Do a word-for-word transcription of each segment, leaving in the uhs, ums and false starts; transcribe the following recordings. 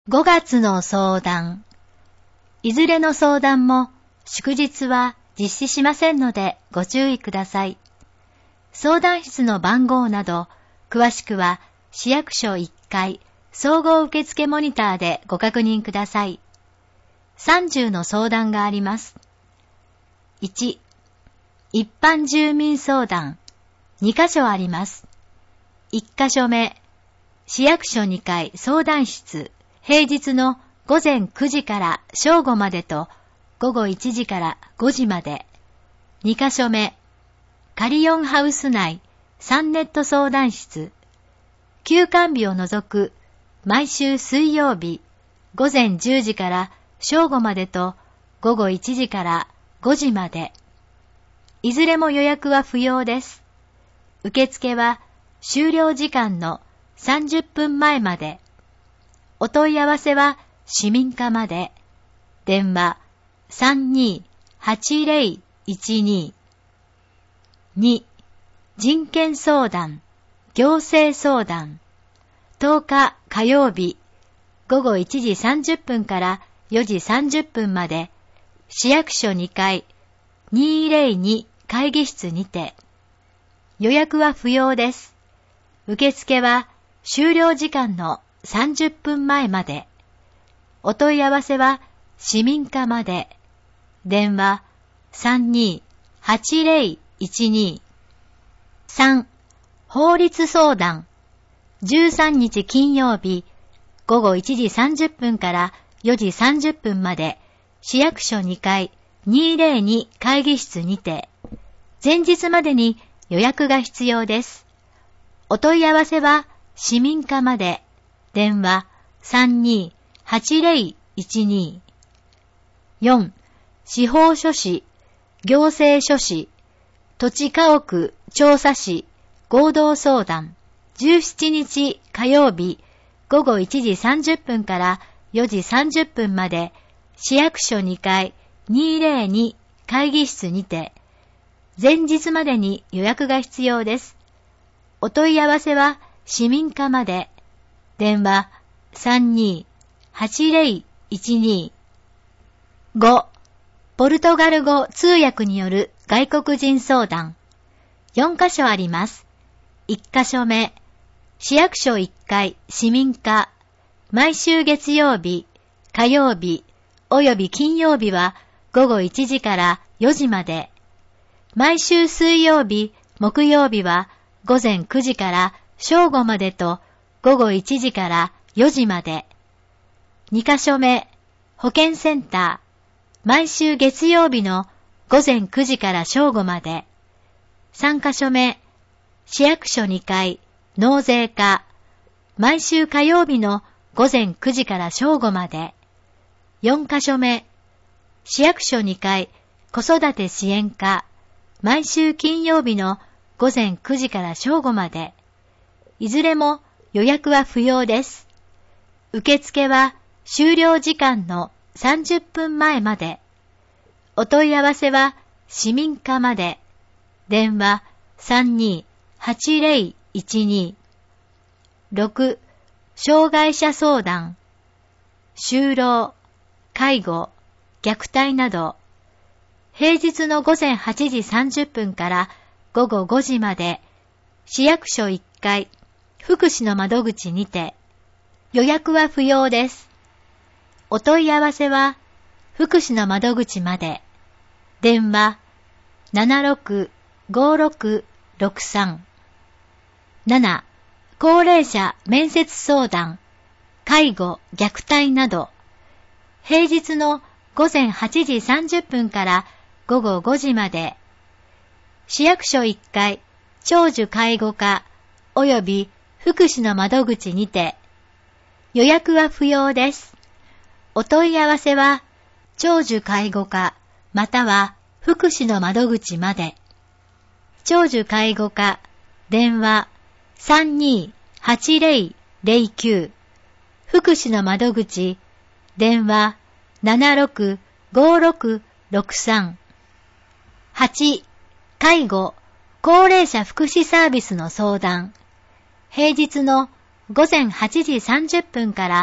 ごがつの相談。いずれの相談も祝日は実施しませんのでご注意ください。相談室の番号など、詳しくは市役所いっかい総合受付モニターでご確認ください。さんじゅうの相談があります。いち、一般住民相談。にかしょあります。いっかしょめ、市役所にかい相談室。平日のごぜんくじから正午までとごごいちじからごじまで。にかしょめ、カリオンハウス内サンネット相談室。休館日を除く毎週水曜日ごぜんじゅうじから正午までとごごいちじからごじまで。いずれも予約は不要です。受付は終了時間のさんじゅっぷんまえまで。お問い合わせは市民課まで。電話 さんにーはちぜろいちに。に、人権相談、行政相談。とおか火曜日、ごごいちじさんじゅっぷんからよじさんじゅっぷんまで、市役所にかいにーぜろに会議室にて。予約は不要です。受付は終了時間のさんじゅっぷんまえまで。お問い合わせは市民課まで。電話 さんにーはちぜろいちに。さん、法律相談。じゅうさんにち金曜日、ごごいちじさんじゅっぷんからよじさんじゅっぷんまで、市役所にかいにーぜろに会議室にて。前日までに予約が必要です。お問い合わせは市民課まで。電話 さんにーはちぜろいちに。よん、司法書士、行政書士、土地家屋調査士合同相談。じゅうしちにち火曜日、ごごいちじさんじゅっぷんからよじさんじゅっぷんまで、市役所にかいにーぜろに会議室にて。前日までに予約が必要です。お問い合わせは市民課まで。電話 さんにーはちぜろいちに。ご、ポルトガル語通訳による外国人相談。よんかしょあります。いっかしょめ、市役所いっかい市民課。毎週月曜日、火曜日、および金曜日はごごいちじからよじまで。毎週水曜日、木曜日はごぜんくじから正午までとごごいちじからよじまで。にかしょめ、保健センター。毎週月曜日のごぜんくじから正午まで。さんかしょめ、市役所にかい納税課。毎週火曜日のごぜんくじから正午まで。よんかしょめ、市役所にかい子育て支援課。毎週金曜日のごぜんくじから正午まで。いずれも予約は不要です。受付は終了時間のさんじゅっぷんまえまで。お問い合わせは市民課まで。電話 さんにーはちぜろいちに。ろく、障害者相談。就労、介護、虐待など。平日のごぜんはちじさんじゅっぷんからごごごじまで、市役所いっかい福祉の窓口にて。予約は不要です。お問い合わせは福祉の窓口まで。電話 ななろくごろくろくさん。なな、高齢者面接相談、介護、虐待など。平日のごぜんはちじさんじゅっぷんからごごごじまで。市役所いっかい長寿介護課および福祉の窓口にて。予約は不要です。お問い合わせは長寿介護課または福祉の窓口まで。長寿介護課電話 さんにーはちぜろいぜろきゅう。福祉の窓口電話 ななろくごろくろくさん。はち、介護、高齢者福祉サービスの相談。平日のごぜんはちじさんじゅっぷんから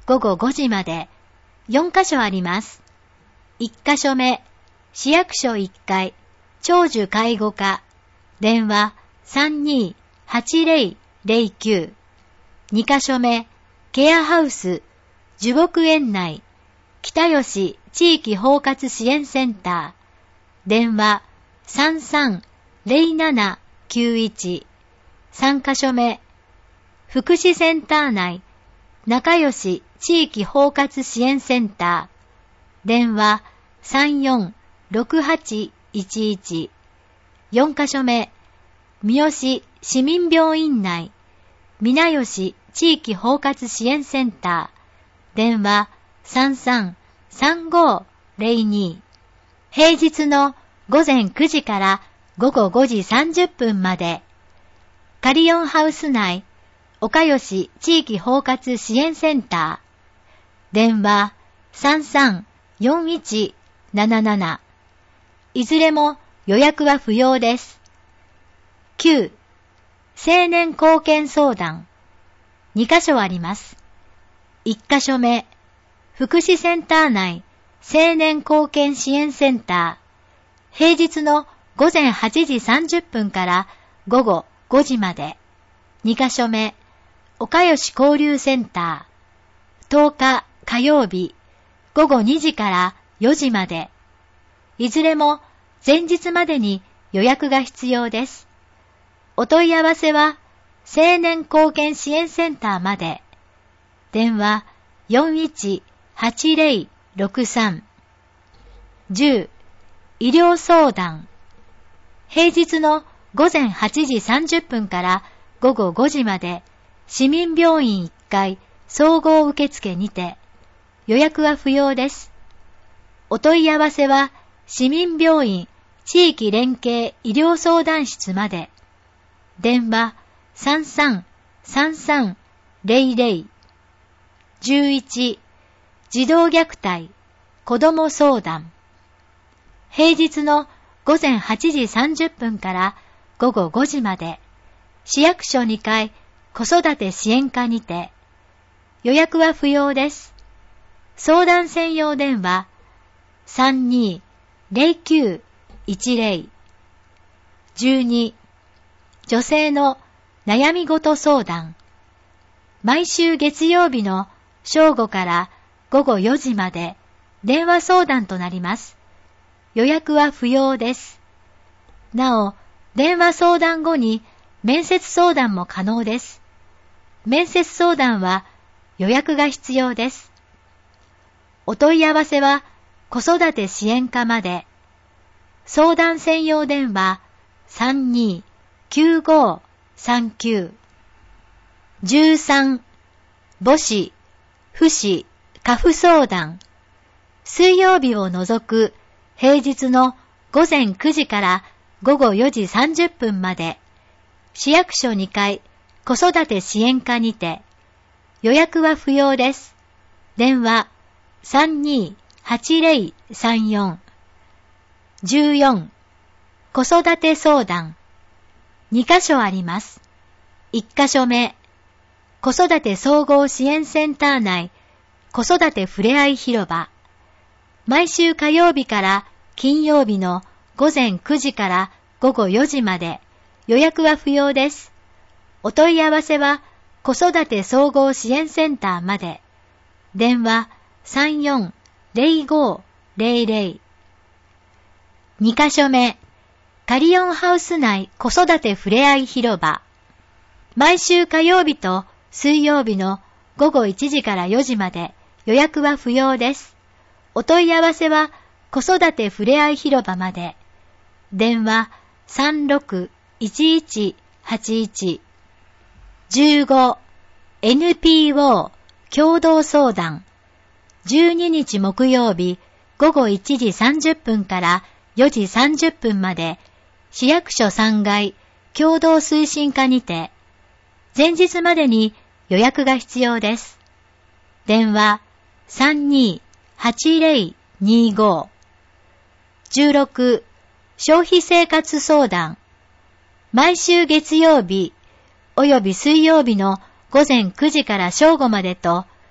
午後ごじまでよんカ所あります。いっカ所目、市役所いっかい、長寿介護課、電話 さんにーはちぜろぜろきゅう。にカ所目、ケアハウス、樹木園内、北吉地域包括支援センター、電話 さんさんぜろななきゅういち。さんカ所目、福祉センター内、仲良し地域包括支援センター、電話 さんよんろくはちいちいち。よんカ所目、三好市民病院内、皆吉地域包括支援センター、電話 さんさんさんごぜろに。平日の午前くじから午後ごじさんじゅっぷんまで、カリオンハウス内、岡吉地域包括支援センター、電話 さんさんよんいちなななな。いずれも予約は不要です。きゅう、青年貢献相談。にカ所あります。いっカ所目、福祉センター内青年貢献支援センター、平日の午前はちじさんじゅっぷんから午後ごじまで。にカ所目、岡吉交流センター、とおか火曜日、午後にじからよじまで。いずれも前日までに予約が必要です。お問い合わせは青年貢献支援センターまで。電話 よんいちはちぜろろくさん。じゅう、医療相談。平日の午前はちじさんじゅっぷんから午後ごじまで、市民病院いっかい総合受付にて、予約は不要です。お問い合わせは市民病院地域連携医療相談室まで。電話 さんさんさんさんぜろぜろ。じゅういち、児童虐待子ども相談。平日の午前はちじさんじゅっぷんから午後ごじまで、市役所にかい子育て支援課にて、予約は不要です。相談専用電話 さんにーぜろきゅういちぜろ。じゅうに、女性の悩み事相談。毎週月曜日の正午から午後よじまで電話相談となります。予約は不要です。なお、電話相談後に面接相談も可能です。面接相談は予約が必要です。お問い合わせは子育て支援課まで。相談専用電話 さんにーきゅうごさんきゅう。じゅうさん、母子、父子、家父相談。水曜日を除く平日の午前くじから午後よじさんじゅっぷんまで、市役所にかい子育て支援課にて、予約は不要です。電話 さんにーはちぜろさんよん。じゅうよん、子育て相談。にカ所あります。いっカ所目、子育て総合支援センター内子育てふれあい広場。毎週火曜日から金曜日の午前くじから午後よじまで、予約は不要です。お問い合わせは子育て総合支援センターまで。電話 さんよんぜろごぜろぜろ。にカ所目、カリオンハウス内子育てふれあい広場。毎週火曜日と水曜日の午後いちじからよじまで予約は不要です。お問い合わせは子育てふれあい広場まで。電話 さんろくいちいちはちいち。じゅうご、エヌピーオー 共同相談。じゅうににち木曜日午後いちじさんじゅっぷんからよじさんじゅっぷんまで、市役所さんがい共同推進課にて、前日までに予約が必要です。電話 さんにーはちぜろにご。じゅうろく、消費生活相談。毎週月曜日および水曜日の午前くじから正午までと、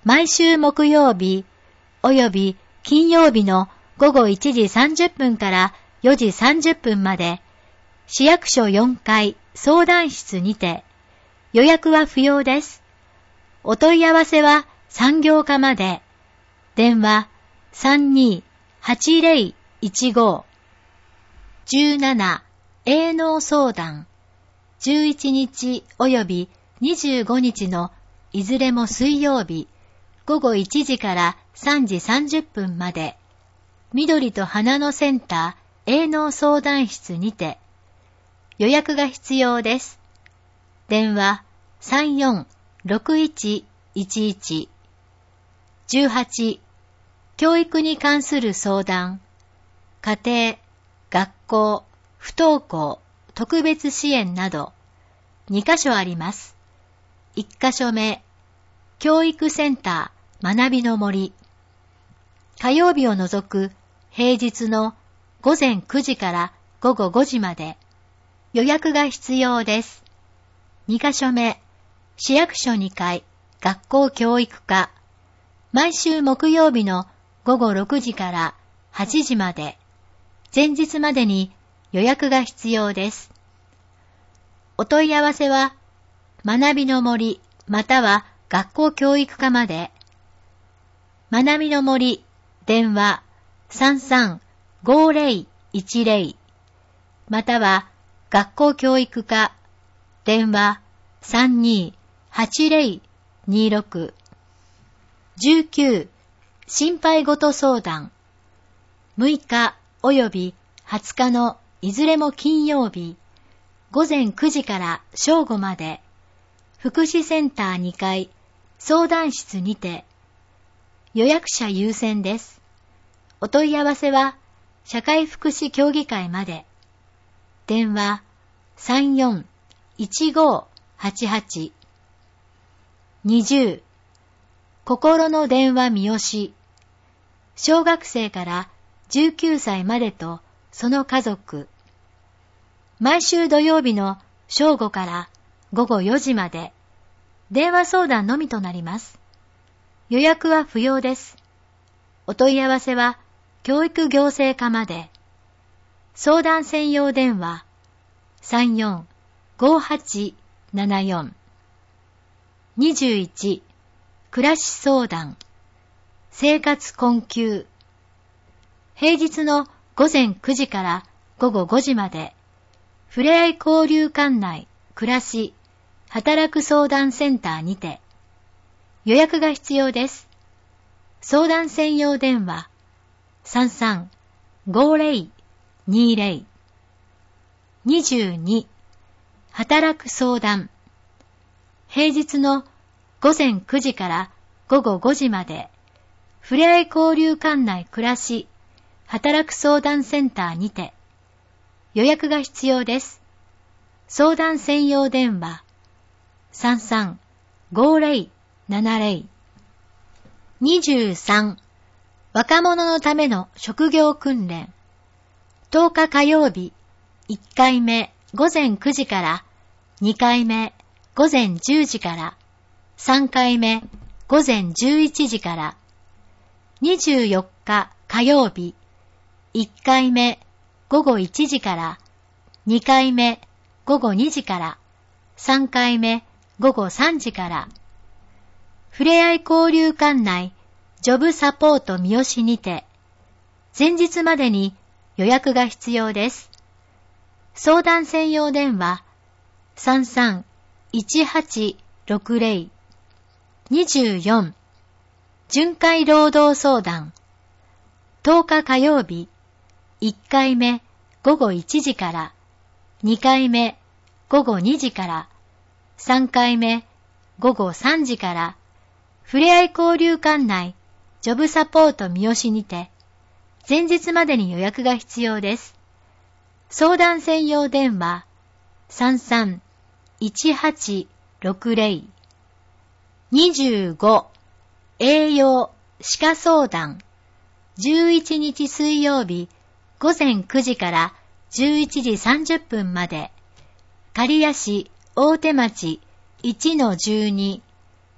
毎週木曜日および金曜日のごごいちじさんじゅっぷんからよじさんじゅっぷんまで、市役所よんかい相談室にて、予約は不要です。お問い合わせは産業課まで。電話 さんにーはちぜろいちご じゅうなな 営農相談じゅういちにちおよびにじゅうごにちのいずれも水曜日ごごいちじからさんじさんじゅっぷんまで、緑と花のセンター営農相談室にて、予約が必要です。電話 さんよんろくいちいちいち じゅうはち教育に関する相談、家庭、学校、不登校、特別支援などにかしょあります。いっかしょめ、教育センター学びの森。火曜日を除く平日のごぜんくじからごごごじまで予約が必要です。にかしょめ、市役所にかい学校教育課。毎週木曜日のごごろくじからはちじまで、前日までに予約が必要です。お問い合わせは、学びの森または学校教育課まで。学びの森、電話 さんさんごぜろいちぜろ または学校教育課、電話 さんにーはちぜろにろく じゅうきゅう心配事相談むいかおよびはつかのいずれも金曜日ごぜんくじから正午まで福祉センターにかい相談室にて予約者優先です。お問い合わせは社会福祉協議会まで。電話 さんよんいちごはちはち にじゅう心の電話三好。小学生からじゅうきゅうさいまでとその家族。毎週土曜日の正午からごごよじまで電話相談のみとなります。予約は不要です。お問い合わせは教育行政課まで。相談専用電話 さんよんごはちななよん にじゅういち暮らし相談生活困窮。平日のごぜんくじからごごごじまでふれあい交流館内暮らし働く相談センターにて予約が必要です。相談専用電話 さんさんごぜろにぜろ にじゅうに働く相談。平日のごぜんくじからごごごじまでふれあい交流館内暮らし働く相談センターにて予約が必要です。相談専用電話 さんさんごぜろななぜろ にじゅうさん若者のための職業訓練。とおか火曜日いっかいめごぜんくじからにかいめごぜんじゅうじからさんかいめごぜんじゅういちじからにじゅうよっか火曜日いっかいめごごいちじからにかいめごごにじからさんかいめごごさんじからふれあい交流館内ジョブサポート三好にて前日までに予約が必要です。相談専用電話 さんさんいちはちろくぜろ にじゅうよん巡回労働相談。とおか火曜日いっかいめごごいちじからにかいめごごにじからさんかいめごごさんじからふれあい交流館内ジョブサポート三好にて前日までに予約が必要です。相談専用電話 さんさんいちはちろくぜろ にじゅうご栄養歯科相談。じゅういちにち水曜日ごぜんくじからじゅういちじさんじゅっぷんまで刈谷市大手町 いちのじゅうに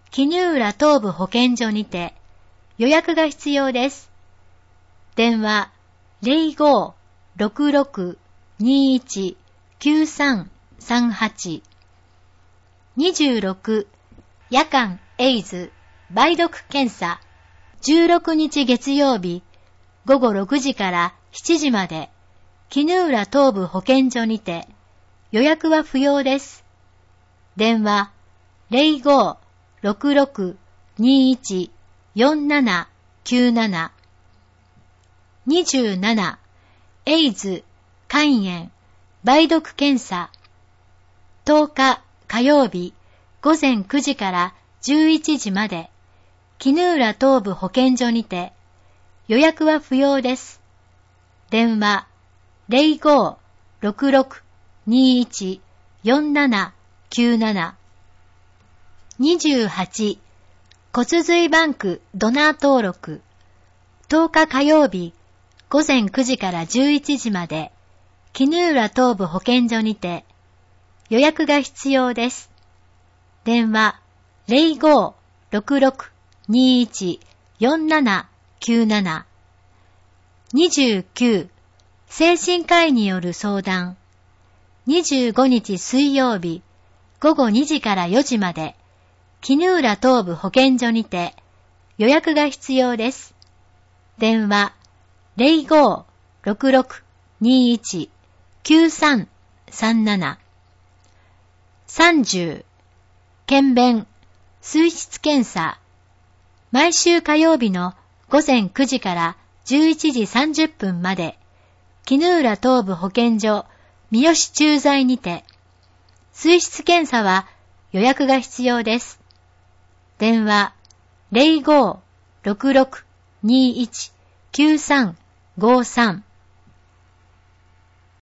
絹浦東部保健所にて予約が必要です。電話 ゼロご ろくろく にいち きゅうさん さんはち にじゅうろく夜間エイズ梅毒検査じゅうろくにち月曜日ごごろくじからしちじまで絹浦東部保健所にて予約は不要です。電話 ゼロご ろくろく にいち よんなな きゅうなな にじゅうななエイズ肝炎梅毒検査とおか火曜日午前くじからじゅういちじまで絹浦東部保健所にて予約は不要です。電話 ゼロご ろくろく にいち よんなな きゅうなな にじゅうはち骨髄バンクドナー登録とおか火曜日午前くじからじゅういちじまで絹浦東部保健所にて予約が必要です。電話 ゼロご ろくろく にいち よんなな きゅうなな にじゅうきゅう精神科医による相談にじゅうごにち水曜日ごごにじからよじまで絹浦東部保健所にて予約が必要です。電話 ゼロご ろくろく にいち きゅうさん さんなな さんじゅう検便水質検査毎週火曜日の午前くじからじゅういちじさんじゅっぷんまで絹浦東部保健所三好駐在にて水質検査は予約が必要です。電話 ゼロご ろくろく にいち きゅうさん ごさん